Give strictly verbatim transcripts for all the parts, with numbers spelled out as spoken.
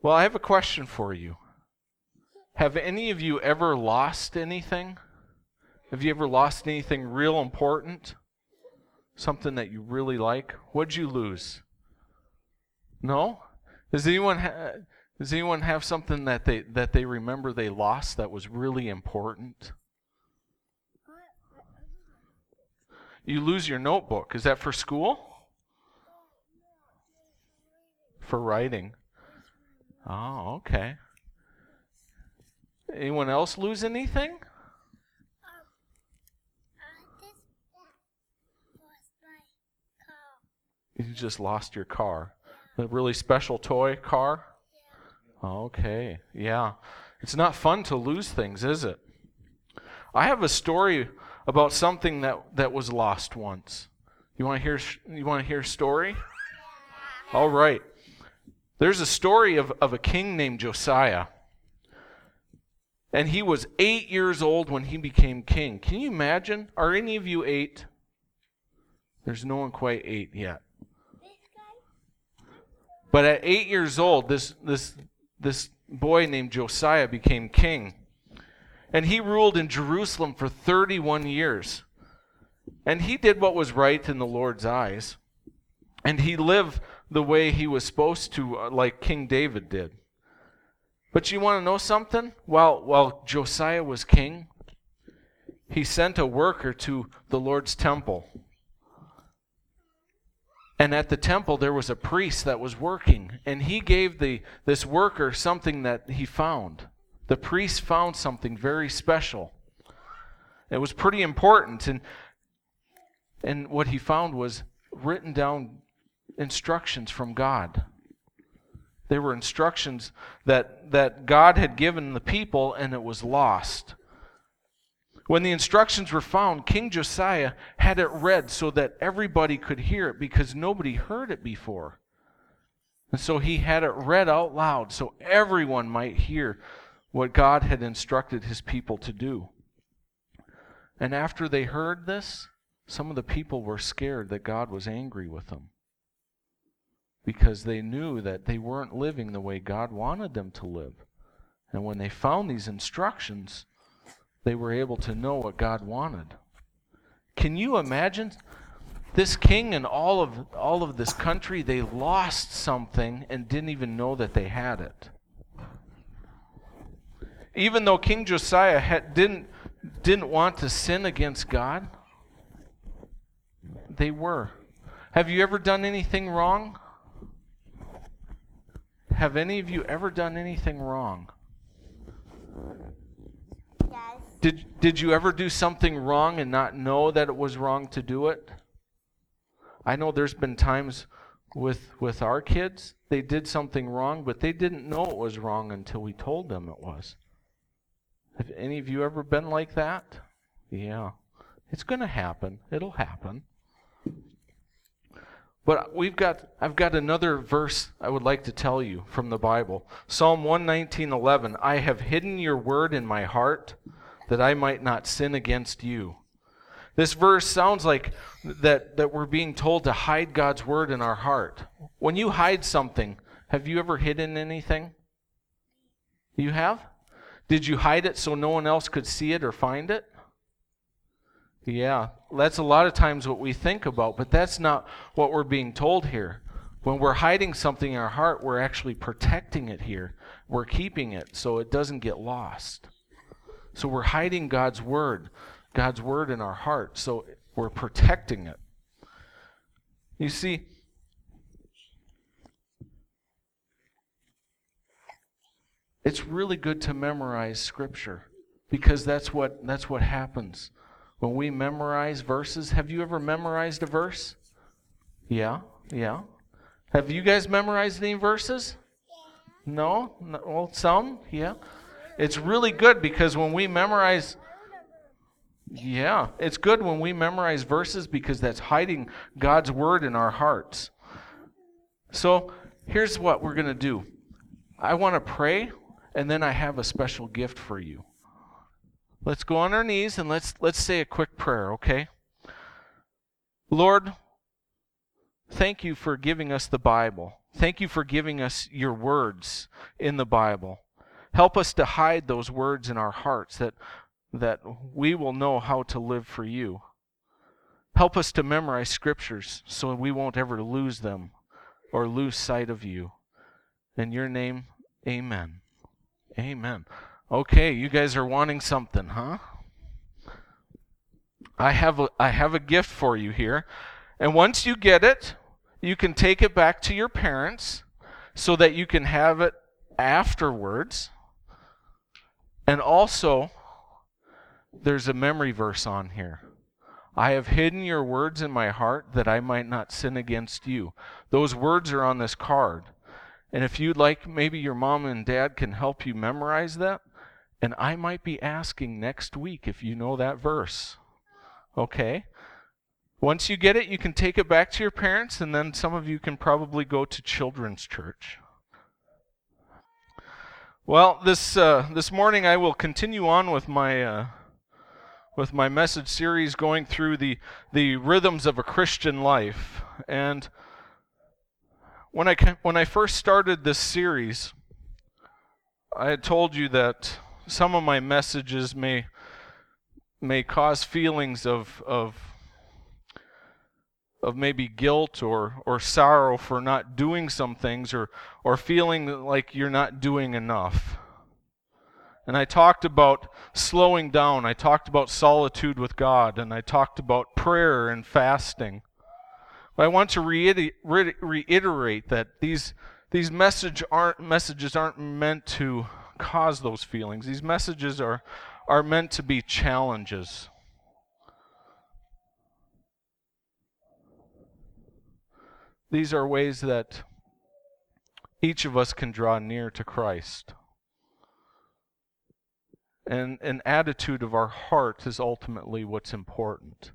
Well, I have a question for you. Have any of you ever lost anything? Have you ever lost anything real important? Something that you really like? What'd you lose? No? Does anyone ha- does anyone have something that they that they remember they lost that was really important? You lose your notebook. Is that for school? For writing. Oh, okay. Anyone else lose anything? You just lost your car. A really special toy car? Okay, yeah. It's not fun to lose things, is it? I have a story about something that, that was lost once. You want to hear you want to hear a story? All right. There's a story of, of a king named Josiah. And he was eight years old when he became king. Can you imagine? Are any of you eight? There's no one quite eight yet. But at eight years old, this this this boy named Josiah became king. And he ruled in Jerusalem for thirty-one years. And he did what was right in the Lord's eyes. And he lived the way he was supposed to, like King David did. But you want to know something? While, while Josiah was king, he sent a worker to the Lord's temple. And at the temple, there was a priest that was working. And he gave the this worker something that he found. The priest found something very special. It was pretty important. And, and what he found was written down instructions from God. They were instructions that, that God had given the people, and it was lost. When the instructions were found, King Josiah had it read so that everybody could hear it because nobody heard it before. And so he had it read out loud so everyone might hear what God had instructed his people to do. And after they heard this, some of the people were scared that God was angry with them, because they knew that they weren't living the way God wanted them to live. And when they found these instructions, they were able to know what God wanted. Can you imagine this king and all of all of this country? They lost something and didn't even know that they had it. Even though King Josiah had, didn't didn't want to sin against God, they were. Have you ever done anything wrong? Have any of you ever done anything wrong? Yes. Did did you ever do something wrong and not know that it was wrong to do it? I know there's been times with with our kids, they did something wrong, but they didn't know it was wrong until we told them it was. Have any of you ever been like that? Yeah. It's going to happen. It'll happen. But we've got I've got another verse I would like to tell you from the Bible. Psalm one nineteen eleven. I have hidden your word in my heart that I might not sin against you. This verse sounds like that, that we're being told to hide God's word in our heart. When you hide something, have you ever hidden anything? You have? Did you hide it so no one else could see it or find it? Yeah, that's a lot of times what we think about, but that's not what we're being told here. When we're hiding something in our heart, we're actually protecting it here. We're keeping it so it doesn't get lost. So we're hiding God's word, God's word in our heart, so we're protecting it. You see, it's really good to memorize Scripture because that's what that's what happens. When we memorize verses, have you ever memorized a verse? Yeah, yeah. Have you guys memorized any verses? Yeah. No? no? Well, some? Yeah. It's really good because when we memorize, yeah, it's good when we memorize verses because that's hiding God's word in our hearts. So here's what we're going to do. I want to pray, and then I have a special gift for you. Let's go on our knees and let's let's say a quick prayer, okay? Lord, thank you for giving us the Bible. Thank you for giving us your words in the Bible. Help us to hide those words in our hearts that, that we will know how to live for you. Help us to memorize scriptures so we won't ever lose them or lose sight of you. In your name, amen. Amen. Okay, you guys are wanting something, huh? I have a, I have a gift for you here. And once you get it, you can take it back to your parents so that you can have it afterwards. And also, there's a memory verse on here. I have hidden your words in my heart that I might not sin against you. Those words are on this card. And if you'd like, maybe your mom and dad can help you memorize that. And I might be asking next week if you know that verse. Okay? Once you get it, you can take it back to your parents, and then some of you can probably go to children's church. Well, this uh, this morning I will continue on with my uh, with my message series, going through the the rhythms of a Christian life. And when I when I first started this series, I had told you that some of my messages may may cause feelings of of of maybe guilt or or sorrow for not doing some things, or or feeling like you're not doing enough. And I talked about slowing down. I talked about solitude with God, and I talked about prayer and fasting. But I want to reiter- re- reiterate that these these message aren't messages aren't meant to cause those feelings. These messages are are meant to be challenges. These are ways that each of us can draw near to Christ. And an attitude of our heart is ultimately what's important.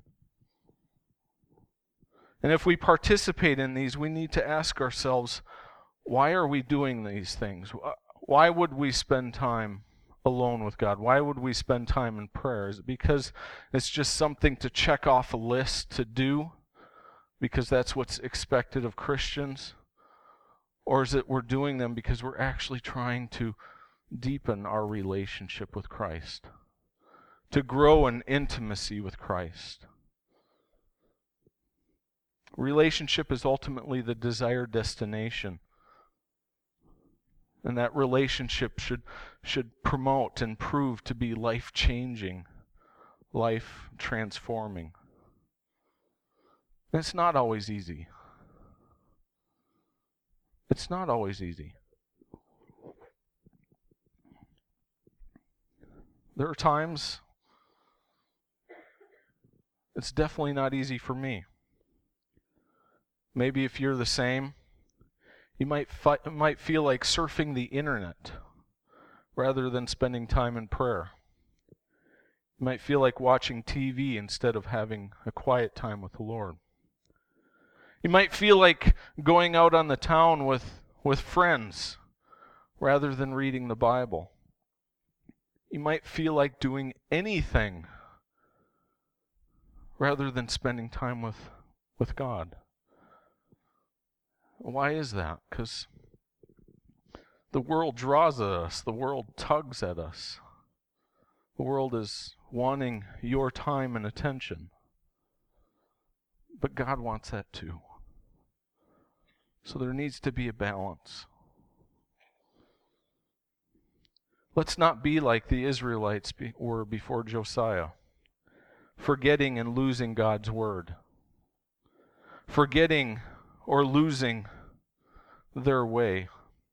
And if we participate in these, we need to ask ourselves, why are we doing these things? Why would we spend time alone with God? Why would we spend time in prayer? Is it because it's just something to check off a list to do? Because that's what's expected of Christians? Or is it we're doing them because we're actually trying to deepen our relationship with Christ, to grow in intimacy with Christ? Relationship is ultimately the desired destination. And that relationship should should promote and prove to be life-changing, life-transforming. And it's not always easy. It's not always easy. There are times it's definitely not easy for me. Maybe if you're the same, you might fi- might feel like surfing the internet rather than spending time in prayer. You might feel like watching T V instead of having a quiet time with the Lord. You might feel like going out on the town with, with friends rather than reading the Bible. You might feel like doing anything rather than spending time with, with God. Why is that? Because the world draws at us. The world tugs at us. The world is wanting your time and attention. But God wants that too. So there needs to be a balance. Let's not be like the Israelites be, were before Josiah, forgetting and losing God's word, forgetting or losing their way.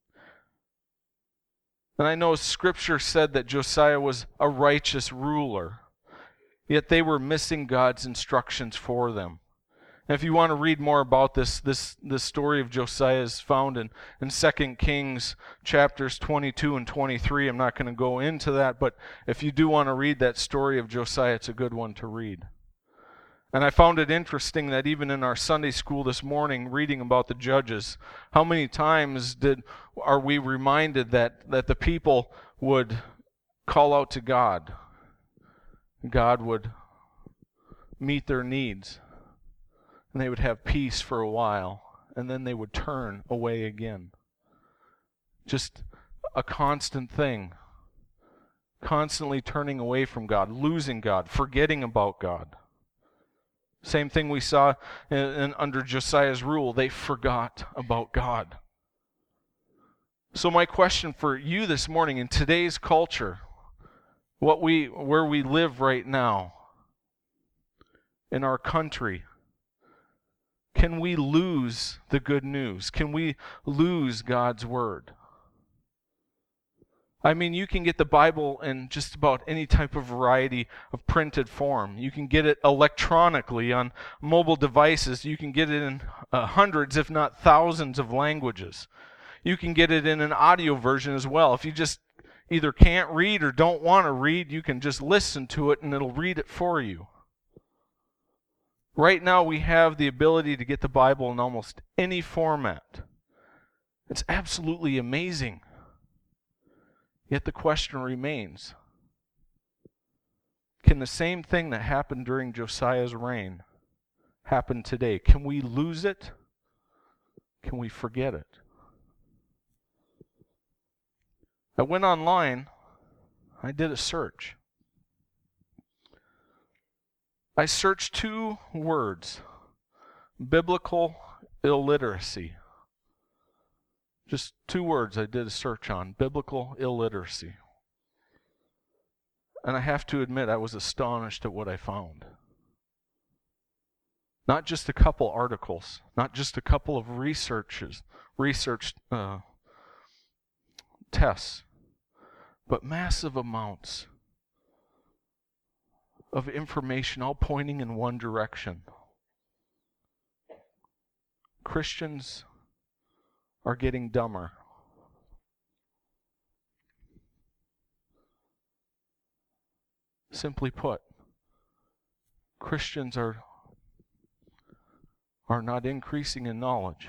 And I know Scripture said that Josiah was a righteous ruler, yet they were missing God's instructions for them. And if you want to read more about this, this, this story of Josiah is found in, in Second Kings chapters twenty-two and twenty-three. I'm not going to go into that, but if you do want to read that story of Josiah, it's a good one to read. And I found it interesting that even in our Sunday school this morning, reading about the judges, how many times did are we reminded that, that the people would call out to God. God would meet their needs. And they would have peace for a while. and then they would turn away again. Just a constant thing. Constantly turning away from God, losing God, forgetting about God. Same thing we saw in, in, under Josiah's rule. They forgot about God. So my question for you this morning, in today's culture, what we where we live right now, in our country, can we lose the good news? Can we lose God's word? I mean, you can get the Bible in just about any type of variety of printed form. You can get it electronically on mobile devices. You can get it in uh, hundreds, if not thousands, of languages. You can get it in an audio version as well. If you just either can't read or don't want to read, you can just listen to it and it'll read it for you. Right now we have the ability to get the Bible in almost any format. It's absolutely amazing. Yet the question remains, can the same thing that happened during Josiah's reign happen today? Can we lose it? Can we forget it? I went online, I did a search. I searched two words, biblical illiteracy. Just two words I did a search on, biblical illiteracy. And I have to admit, I was astonished at what I found. Not just a couple articles, not just a couple of researches, research uh, tests, but massive amounts of information all pointing in one direction. Christians are getting dumber. Simply put, Christians are, are not increasing in knowledge.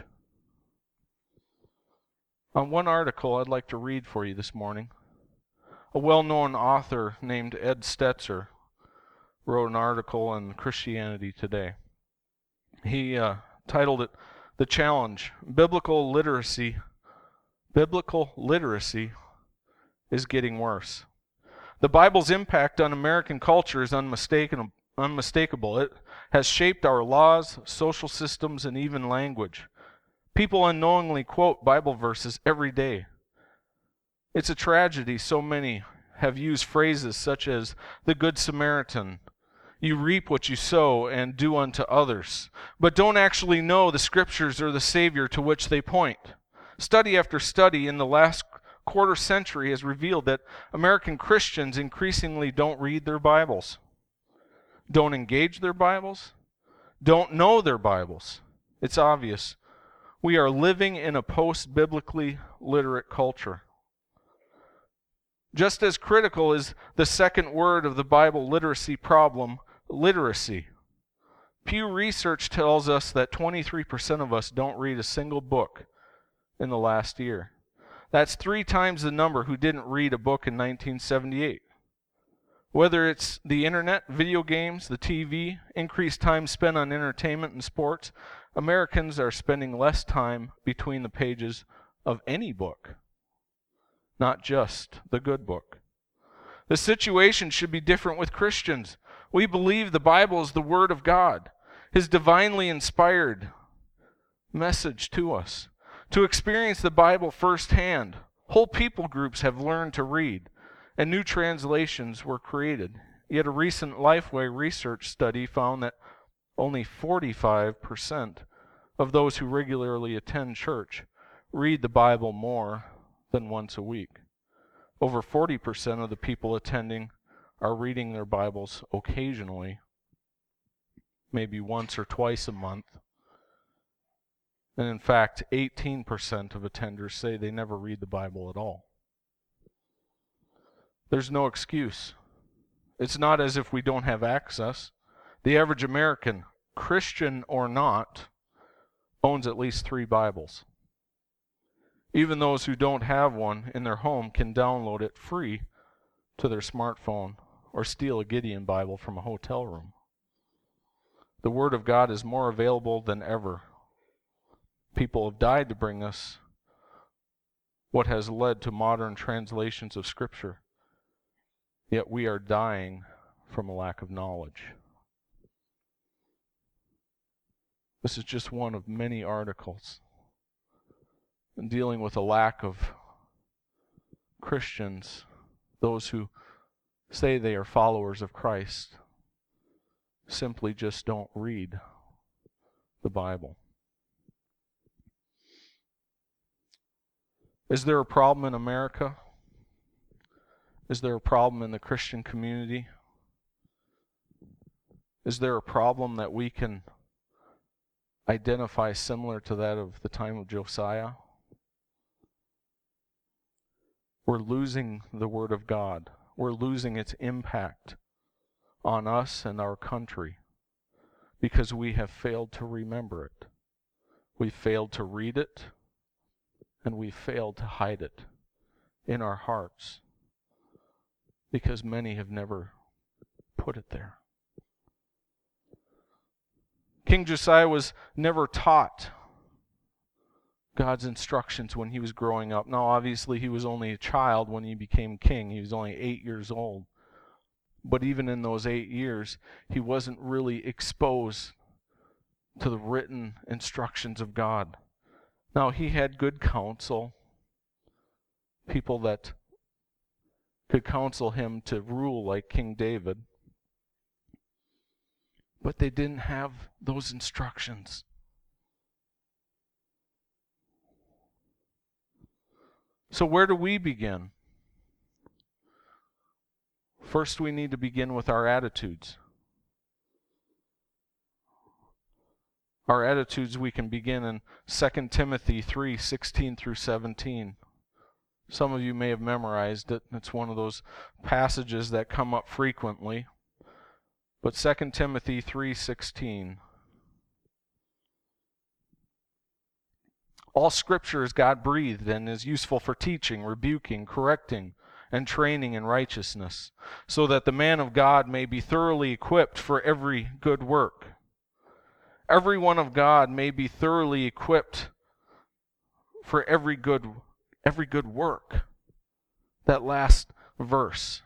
On one article I'd like to read for you this morning, a well-known author named Ed Stetzer wrote an article on Christianity Today. He uh, titled it, "The Challenge, Biblical Literacy, Biblical Literacy is Getting Worse." The Bible's impact on American culture is unmistakable. unmistakable. It has shaped our laws, social systems, and even language. People unknowingly quote Bible verses every day. It's a tragedy so many have used phrases such as the Good Samaritan, you reap what you sow, and do unto others, but don't actually know the Scriptures or the Savior to which they point. Study after study in the last quarter century has revealed that American Christians increasingly don't read their Bibles, don't engage their Bibles, don't know their Bibles. It's obvious. We are living in a post-biblically literate culture. Just as critical is the second word of the Bible literacy problem, literacy. Pew Research tells us that twenty-three percent of us don't read a single book in the last year. That's three times the number who didn't read a book in nineteen seventy-eight. Whether it's the internet, video games, the T V, increased time spent on entertainment and sports, Americans are spending less time between the pages of any book, not just the good book. The situation should be different with Christians. We believe the Bible is the Word of God, His divinely inspired message to us. To experience the Bible firsthand, whole people groups have learned to read, and new translations were created. Yet a recent Lifeway research study found that only forty-five percent of those who regularly attend church read the Bible more than once a week. Over forty percent of the people attending are reading their Bibles occasionally, maybe once or twice a month. And in fact, eighteen percent of attenders say they never read the Bible at all. There's no excuse. It's not as if we don't have access. The average American, Christian or not, owns at least three Bibles. Even those who don't have one in their home can download it free to their smartphone or steal a Gideon Bible from a hotel room. The Word of God is more available than ever. People have died to bring us what has led to modern translations of Scripture. Yet we are dying from a lack of knowledge. This is just one of many articles dealing with a lack of Christians, those who say they are followers of Christ, simply just don't read the Bible. Is there a problem in America? Is there a problem in the Christian community? Is there a problem that we can identify similar to that of the time of Josiah? We're losing the Word of God. We're losing its impact on us and our country because we have failed to remember it. We've failed to read it, and we've failed to hide it in our hearts because many have never put it there. King Josiah was never taught God's instructions when he was growing up. Now, obviously, he was only a child when he became king. He was only eight years old. But even in those eight years, he wasn't really exposed to the written instructions of God. Now, he had good counsel, people that could counsel him to rule like King David. But they didn't have those instructions. So where do we begin? First, we need to begin with our attitudes. Our attitudes we can begin in Second Timothy three, sixteen through seventeen. Some of you may have memorized it. It's one of those passages that come up frequently. But Second Timothy three sixteen. All Scripture is God-breathed and is useful for teaching, rebuking, correcting, and training in righteousness, so that the man of God may be thoroughly equipped for every good work. Every one of God may be thoroughly equipped for every good, every good work. That last verse.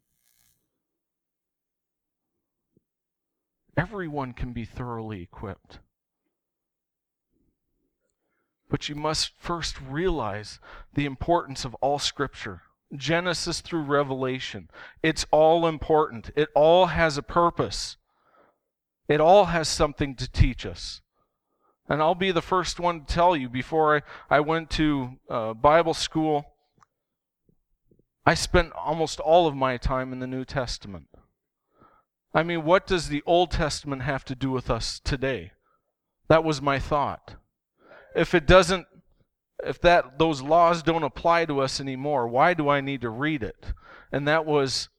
Everyone can be thoroughly equipped. But you must first realize the importance of all Scripture. Genesis through Revelation. It's all important. It all has a purpose. It all has something to teach us. And I'll be the first one to tell you, before I, I went to uh, Bible school, I spent almost all of my time in the New Testament. I mean, what does the Old Testament have to do with us today? That was my thought. If it doesn't, if that those laws don't apply to us anymore, why do I need to read it? And that was,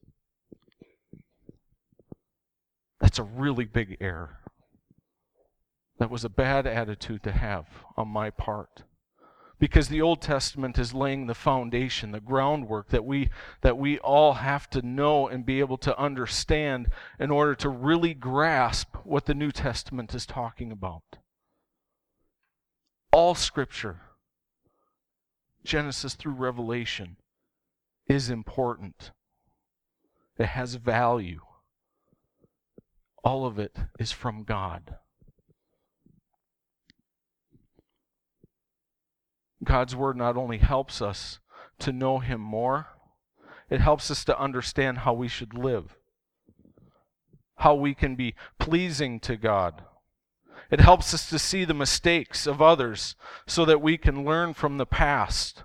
that's a really big error. That was a bad attitude to have on my part. Because the Old Testament is laying the foundation, the groundwork that we that we all have to know and be able to understand in order to really grasp what the New Testament is talking about. All Scripture, Genesis through Revelation, is important. It has value. All of it is from God. God's Word not only helps us to know Him more, it helps us to understand how we should live, how we can be pleasing to God. It helps us to see the mistakes of others so that we can learn from the past.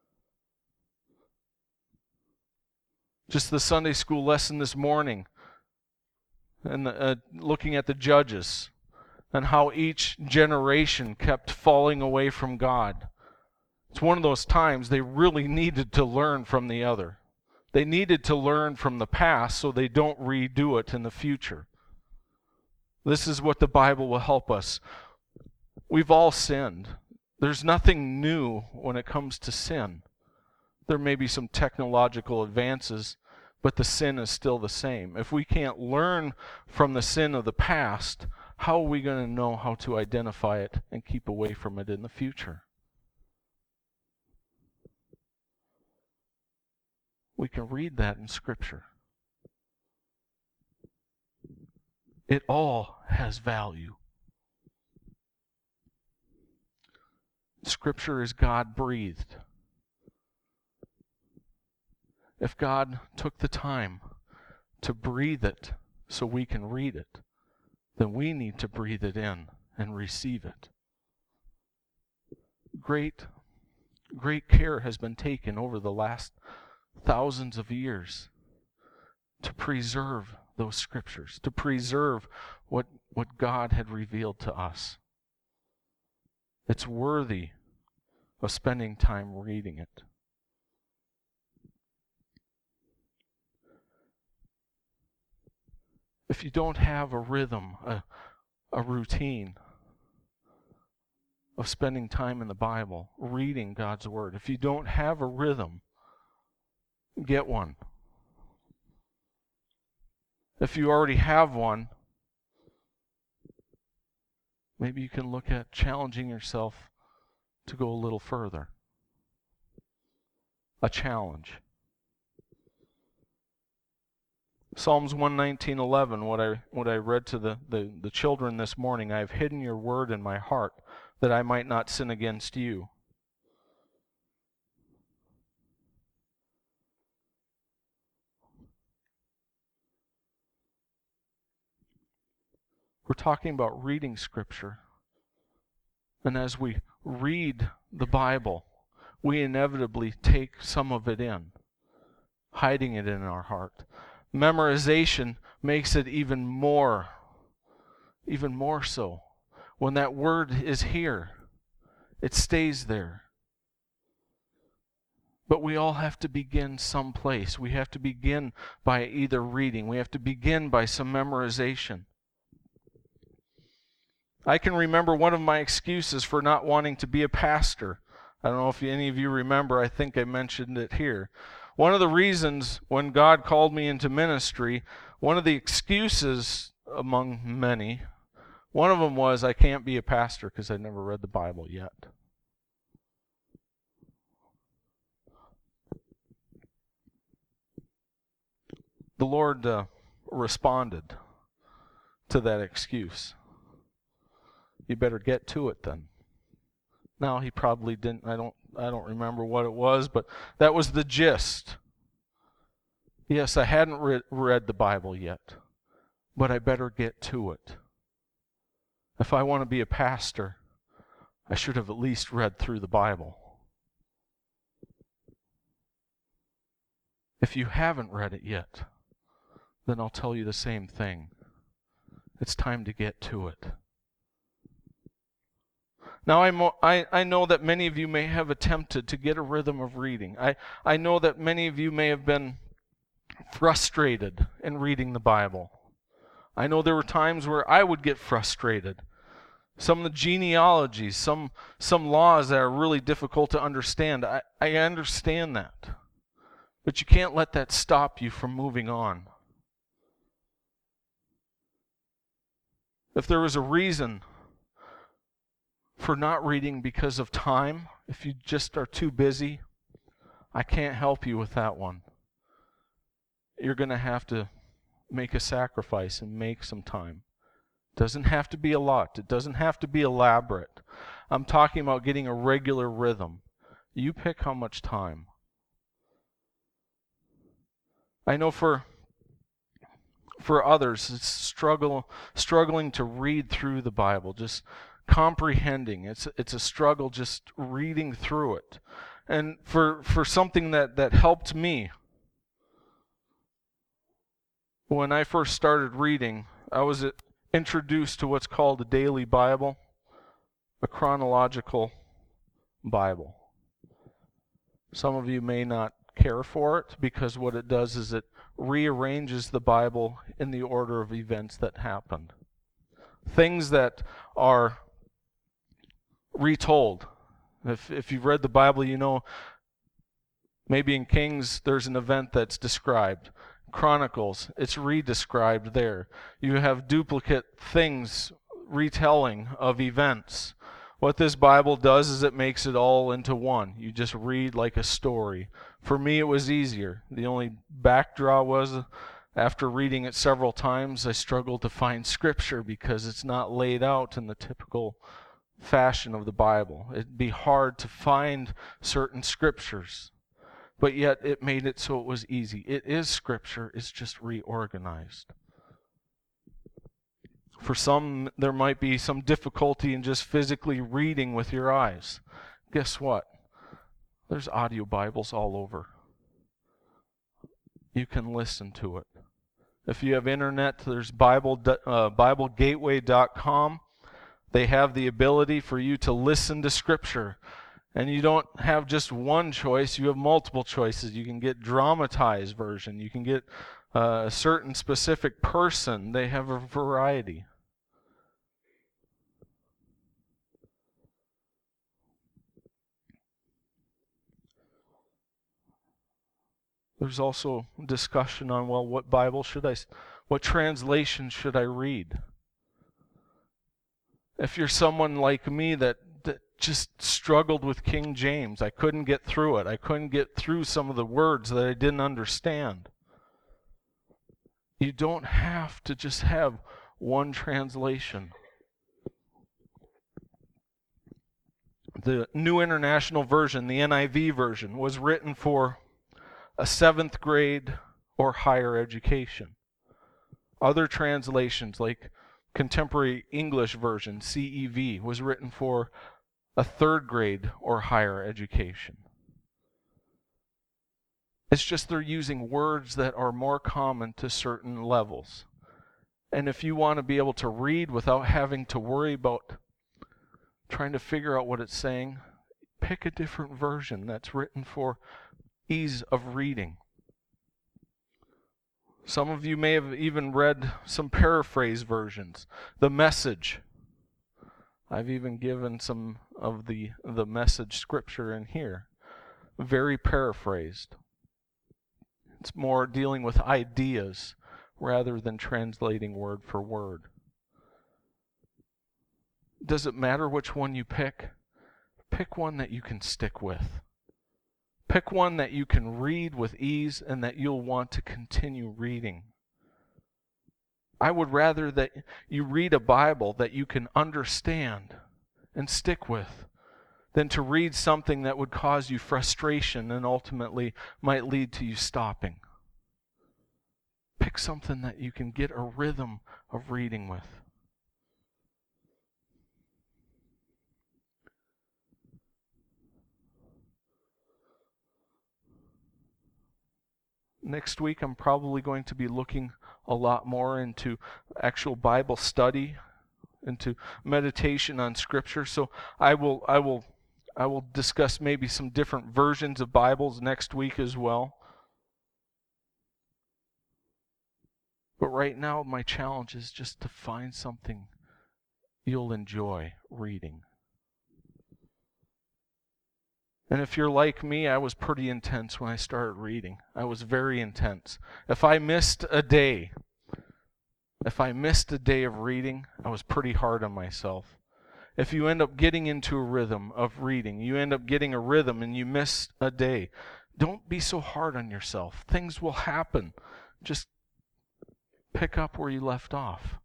Just the Sunday school lesson this morning, and the, uh, looking at the judges and how each generation kept falling away from God. It's one of those times they really needed to learn from the other. They needed to learn from the past so they don't redo it in the future. This is what the Bible will help us. We've all sinned. There's nothing new when it comes to sin. There may be some technological advances, but the sin is still the same. If we can't learn from the sin of the past, how are we going to know how to identify it and keep away from it in the future? We can read that in Scripture. It all has value. Scripture is God-breathed. If God took the time to breathe it so we can read it, then we need to breathe it in and receive it. Great, great care has been taken over the last thousands of years to preserve those Scriptures, to preserve what, what God had revealed to us. It's worthy of spending time reading it. If you don't have a rhythm, a, a routine of spending time in the Bible, reading God's Word, if you don't have a rhythm, get one. If you already have one, maybe you can look at challenging yourself to go a little further. A challenge. Psalms one nineteen eleven, what I what I read to the, the, the children this morning, I have hidden your word in my heart that I might not sin against you. We're talking about reading Scripture. And as we read the Bible, we inevitably take some of it in, hiding it in our heart. Memorization makes it even more, even more so. When that word is here, it stays there. But we all have to begin someplace. We have to begin by either reading. We have to begin by some memorization. I can remember one of my excuses for not wanting to be a pastor. I don't know if any of you remember, I think I mentioned it here. One of the reasons when God called me into ministry, one of the excuses among many, one of them was I can't be a pastor because I never read the Bible yet. The Lord uh, responded to that excuse. You better get to it then. Now he probably didn't, I don't I don't remember what it was, but that was the gist. Yes, I hadn't re- read the Bible yet, but I better get to it. If I want to be a pastor, I should have at least read through the Bible. If you haven't read it yet, then I'll tell you the same thing. It's time to get to it. Now, I'm, I, I know that many of you may have attempted to get a rhythm of reading. I, I know that many of you may have been frustrated in reading the Bible. I know there were times where I would get frustrated. Some of the genealogies, some, some laws that are really difficult to understand. I, I understand that. But you can't let that stop you from moving on. If there was a reason for not reading because of time, if you just are too busy, I can't help you with that one. You're going to have to make a sacrifice and make some time. It doesn't have to be a lot. It doesn't have to be elaborate. I'm talking about getting a regular rhythm. You pick how much time. I know for for others, it's struggle struggling to read through the Bible, just comprehending. It's it's a struggle just reading through it. And for for something that, that helped me, when I first started reading, I was introduced to what's called a daily Bible, a chronological Bible. Some of you may not care for it because what it does is it rearranges the Bible in the order of events that happened. Things that are retold. If if you've read the Bible, you know maybe in Kings there's an event that's described. Chronicles, it's re-described there. You have duplicate things retelling of events. What this Bible does is it makes it all into one. You just read like a story. For me, it was easier. The only backdraw was, after reading it several times, I struggled to find Scripture because it's not laid out in the typical fashion of the Bible. It'd be hard to find certain Scriptures, but yet it made it so it was easy. It is Scripture, it's just reorganized. For some, there might be some difficulty in just physically reading with your eyes. Guess what? There's audio Bibles all over. You can listen to it. If you have internet, there's Bible, uh, Bible Gateway dot com. They have the ability for you to listen to Scripture. And you don't have just one choice, you have multiple choices. You can get dramatized version. You can get uh, a certain specific person. They have a variety. There's also discussion on, well, what Bible should I, what translation should I read? If you're someone like me that, that just struggled with King James, I couldn't get through it. I couldn't get through some of the words that I didn't understand. You don't have to just have one translation. The New International Version, the N I V version, was written for a seventh grade or higher education. Other translations, like Contemporary English Version, C E V, was written for a third grade or higher education. It's just they're using words that are more common to certain levels. And if you want to be able to read without having to worry about trying to figure out what it's saying, pick a different version that's written for ease of reading. Some of you may have even read some paraphrase versions. The Message. I've even given some of the, the Message scripture in here. Very paraphrased. It's more dealing with ideas rather than translating word for word. Does it matter which one you pick? Pick one that you can stick with. Pick one that you can read with ease and that you'll want to continue reading. I would rather that you read a Bible that you can understand and stick with than to read something that would cause you frustration and ultimately might lead to you stopping. Pick something that you can get a rhythm of reading with. Next week, I'm probably going to be looking a lot more into actual Bible study, into meditation on Scripture. So I will, I will, I will discuss maybe some different versions of Bibles next week as well. But right now, my challenge is just to find something you'll enjoy reading. And if you're like me, I was pretty intense when I started reading. I was very intense. If I missed a day, if I missed a day of reading, I was pretty hard on myself. If you end up getting into a rhythm of reading, you end up getting a rhythm and you miss a day, don't be so hard on yourself. Things will happen. Just pick up where you left off.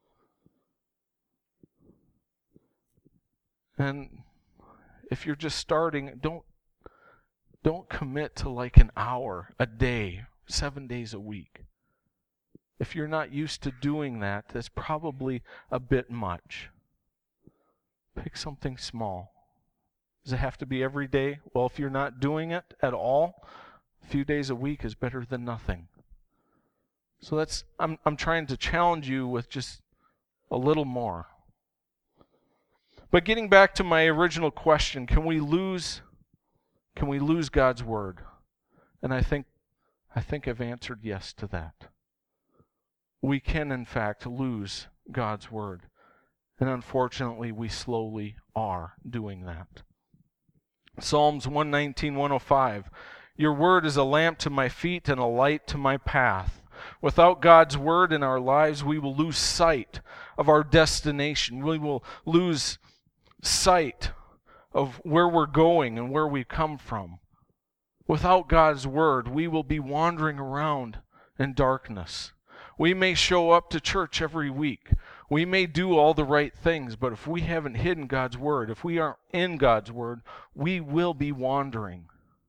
And if you're just starting, don't don't commit to like an hour a day, seven days a week. If you're not used to doing that, that's probably a bit much. Pick something small. Does it have to be every day? Well, if you're not doing it at all, a few days a week is better than nothing. So that's I'm I'm trying to challenge you with just a little more. But getting back to my original question, can we lose can we lose God's word? And I think I think I've answered yes to that. We can in fact lose God's word. And unfortunately, we slowly are doing that. Psalms one nineteen, one oh five. Your word is a lamp to my feet and a light to my path. Without God's word in our lives, we will lose sight of our destination. We will lose sight of where we're going and where we come from. Without God's word, we will be wandering around in darkness. We may show up to church every week. We may do all the right things, but if we haven't hidden God's word, if we aren't in God's word, we will be wandering.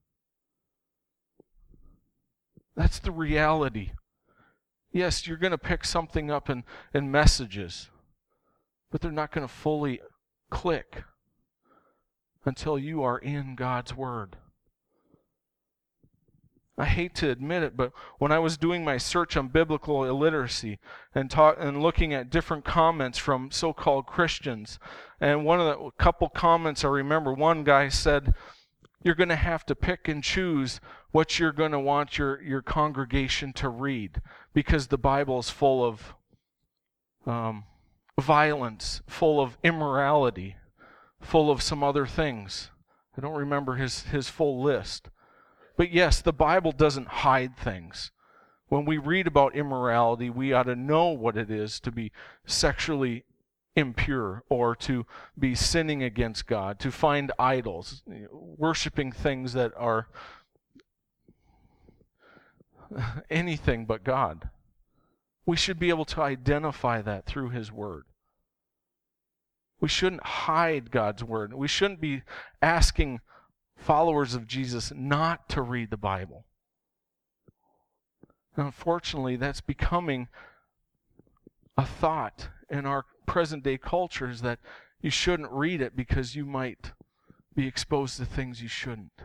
That's the reality. Yes, you're going to pick something up in, in messages, but they're not going to fully click until you are in God's word. I hate to admit it, but when I was doing my search on biblical illiteracy and talk, and looking at different comments from so-called Christians, and one of the a couple comments I remember, one guy said, "You're going to have to pick and choose what you're going to want your, your congregation to read, because the Bible is full of um, violence, full of immorality, full of some other things." I don't remember his, his full list. But yes, the Bible doesn't hide things. When we read about immorality, we ought to know what it is to be sexually impure or to be sinning against God, to find idols, worshiping things that are anything but God. We should be able to identify that through His Word. We shouldn't hide God's Word. We shouldn't be asking followers of Jesus not to read the Bible. And unfortunately, that's becoming a thought in our present-day cultures, that you shouldn't read it because you might be exposed to things you shouldn't.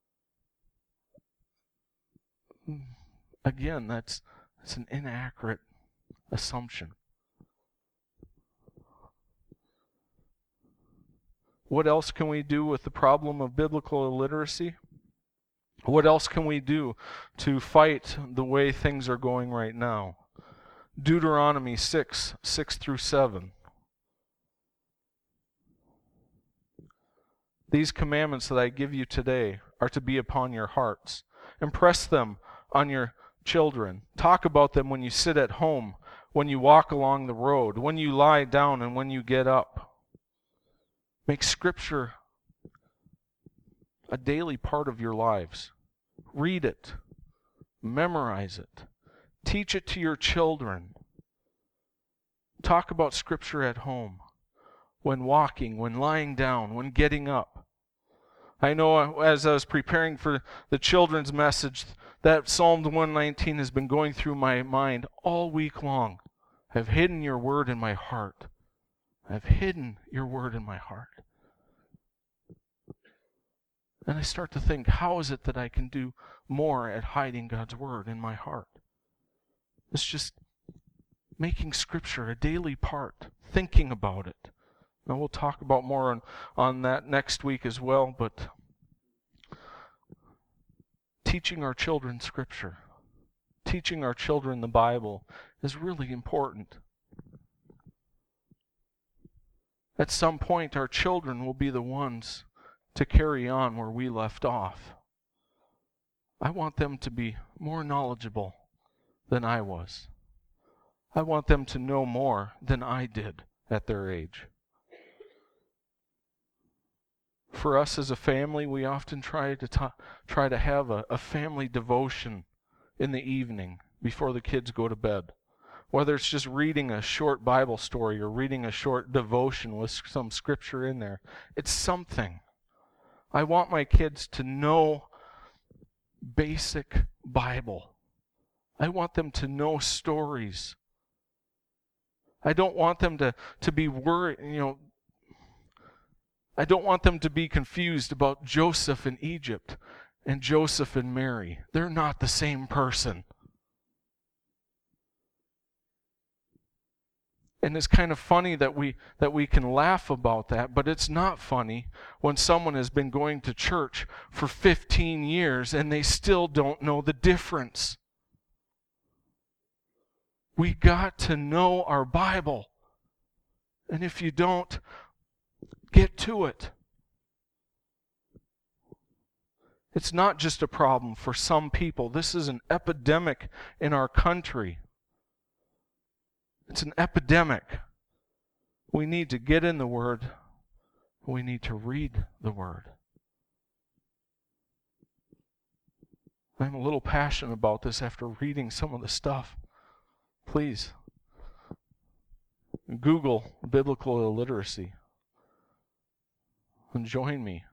Again, that's, that's an inaccurate assumption. What else can we do with the problem of biblical illiteracy? What else can we do to fight the way things are going right now? Deuteronomy six, six through seven. These commandments that I give you today are to be upon your hearts. Impress them on your children. Talk about them when you sit at home, when you walk along the road, when you lie down, and when you get up. Make Scripture a daily part of your lives. Read it. Memorize it. Teach it to your children. Talk about Scripture at home, when walking, when lying down, when getting up. I know as I was preparing for the children's message, that Psalm one nineteen has been going through my mind all week long. I've hidden your word in my heart. I've hidden your word in my heart. And I start to think, how is it that I can do more at hiding God's word in my heart? It's just making Scripture a daily part, thinking about it. Now we'll talk about more on, on that next week as well, but teaching our children Scripture, teaching our children the Bible is really important. At some point, our children will be the ones to carry on where we left off. I want them to be more knowledgeable than I was. I want them to know more than I did at their age. For us as a family, we often try to ta- try to have a, a family devotion in the evening before the kids go to bed. Whether it's just reading a short Bible story or reading a short devotion with some Scripture in there, it's something. I want my kids to know basic Bible. I want them to know stories. I don't want them to, to be worried, you know, I don't want them to be confused about Joseph in Egypt and Joseph and Mary. They're not the same person. And it's kind of funny that we that we can laugh about that, but it's not funny when someone has been going to church for fifteen years and they still don't know the difference. We got to know our Bible. And if you don't, get to it. It's not just a problem for some people. This is an epidemic in our country. It's an epidemic. We need to get in the Word. We need to read the Word. I'm a little passionate about this after reading some of the stuff. Please, Google biblical illiteracy and join me.